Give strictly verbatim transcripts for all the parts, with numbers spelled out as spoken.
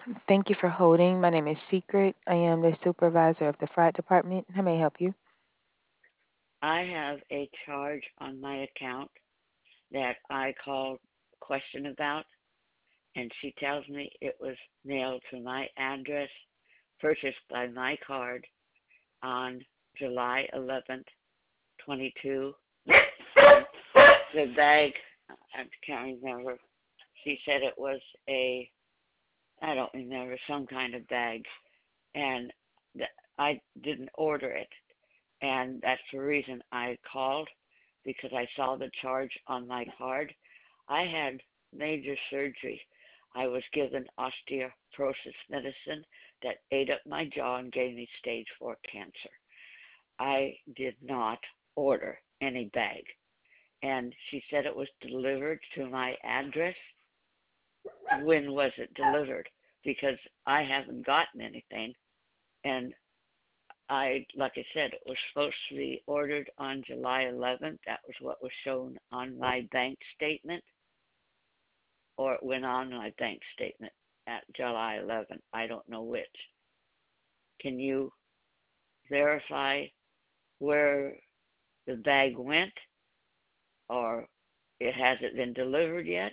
Thank you for holding. My name is Secret. I am the supervisor of the fraud department. How may I help you? I have a charge on my account that I called question about, and she tells me it was mailed to my address, purchased by my card on July eleventh, twenty-two. The bag, I can't remember. She said it was a, I don't remember, some kind of bag, and th- I didn't order it. And that's the reason I called because I saw the charge on my card. I had major surgery. I was given osteoporosis medicine that ate up my jaw and gave me stage four cancer. I did not order any bag. And she said it was delivered to my address. When was it delivered? Because I haven't gotten anything. And I, like I said, it was supposed to be ordered on July eleventh. That was what was shown on my bank statement, or it went on my bank statement at July eleventh. I don't know which. Can you verify where the bag went, or it hasn't been delivered yet?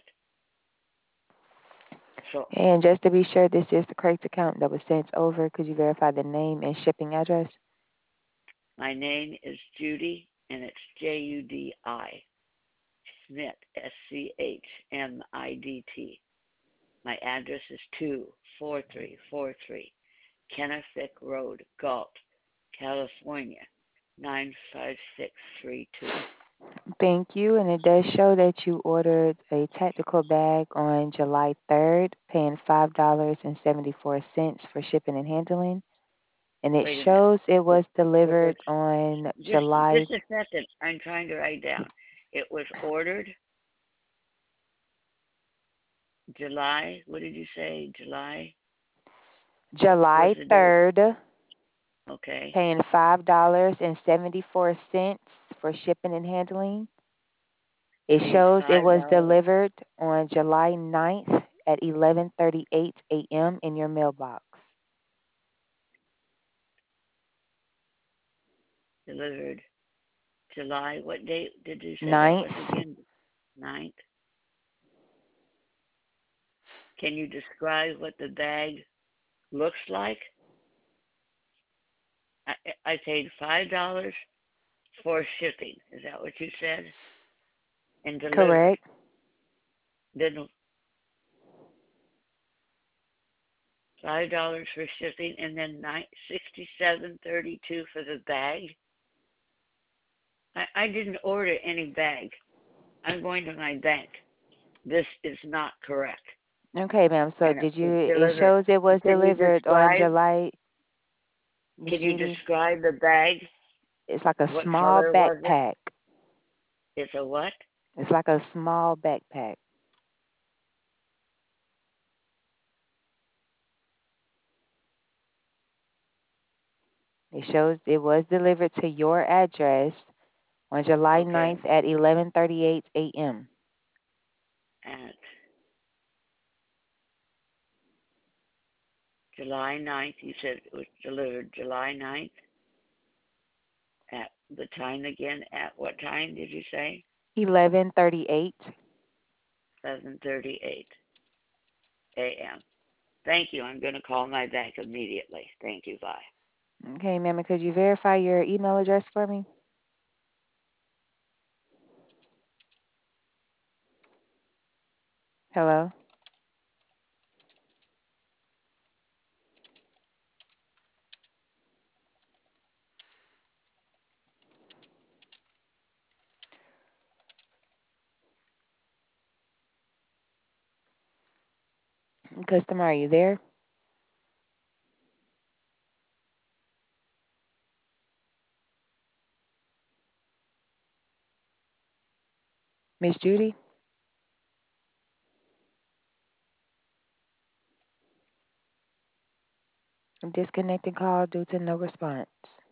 So And just to be sure this is the correct account that was sent over, could you verify the name and shipping address? my name is Judy, and it's J U D I Schmidt, S C H M I D T. My address is two four three four three Kennefic Road, Galt, California, nine five six three two. Thank you. And it does show that you ordered a tactical bag on July third, paying five dollars and seventy-four cents for shipping and handling. And it Wait a minute. shows it It, was it was delivered on just July just a second. I'm trying to write down. It was ordered July. What did you say? July was July the date. 3rd, Okay. paying five dollars and seventy-four cents for shipping and handling. It Paid shows it five was dollars. delivered on July ninth at eleven thirty-eight a m in your mailbox. Delivered July. What date did you say that was Ninth. again? Ninth. Can you describe what the bag looks like? I, I paid five dollars for shipping. Is that what you said? And delivered. Correct. Then five dollars for shipping, and then nine sixty-seven thirty-two for the bag. I, I didn't order any bag. I'm going to my bank. This is not correct. Okay, ma'am. So And it did you, was it delivered. shows it was Can you delivered on describe? July, Miss Can you Judy? describe the bag? It's like a What small color was it? backpack. It's a what? It's like a small backpack. It shows it was delivered to your address on July Okay. ninth at eleven thirty-eight a m. At July ninth, you said it was delivered July ninth. At the time again, at what time did you say? eleven thirty-eight. seven thirty-eight a m. Thank you. I'm going to call my bank immediately. Thank you. Bye. Okay, ma'am, and could you verify your email address for me? Hello? Customer, are you there? Miss Judy? Disconnected call due to no response.